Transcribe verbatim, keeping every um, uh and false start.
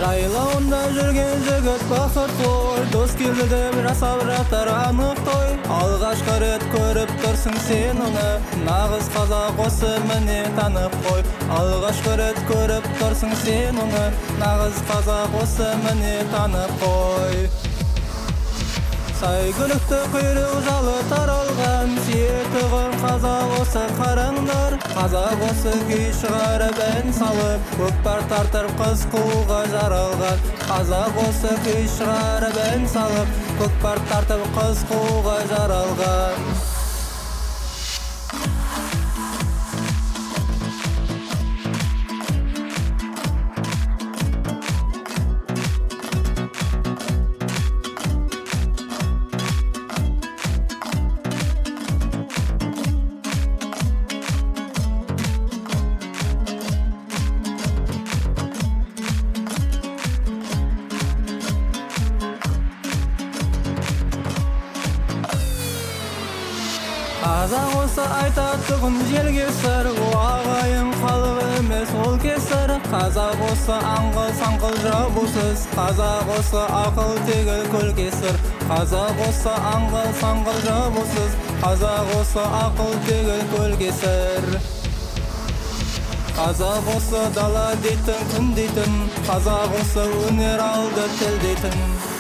Жайлауында жүрген жігіт бақыт қой, дос келді деп жасап жатыр анық той. Алғашқы рет көріп тұрсың сен оны, нағыз қазақ осы міне танып қой. Алғашқы рет көріп тұрсың сен оны, нағыз қазақ осы міне танып қой. Сәйгүлікті құйрық жалы таралған, сүйетіғын қазақ осы қараңдар. Қазақ осы күй шығарып ән салып, көкпар тартып қыз қууға жаралған. Қазақ осы күй шығарып ән салып, көкпар тартып қыз қууға жаралған. Қазақ осы айтатұғын желге сыр, ағайын халық емес ол кесір. Қазақ осы аңғыл саңқыл жабусыз, қазақ осы ақыл тегіл көл кесір. Қазақ осы аңғыл саңқыл жабусыз, қазақ осы ақыл тегіл көл кесір. Қазақ осы дала дейтін күн дейтін, қазақ осы өнер алды тіл дейтін.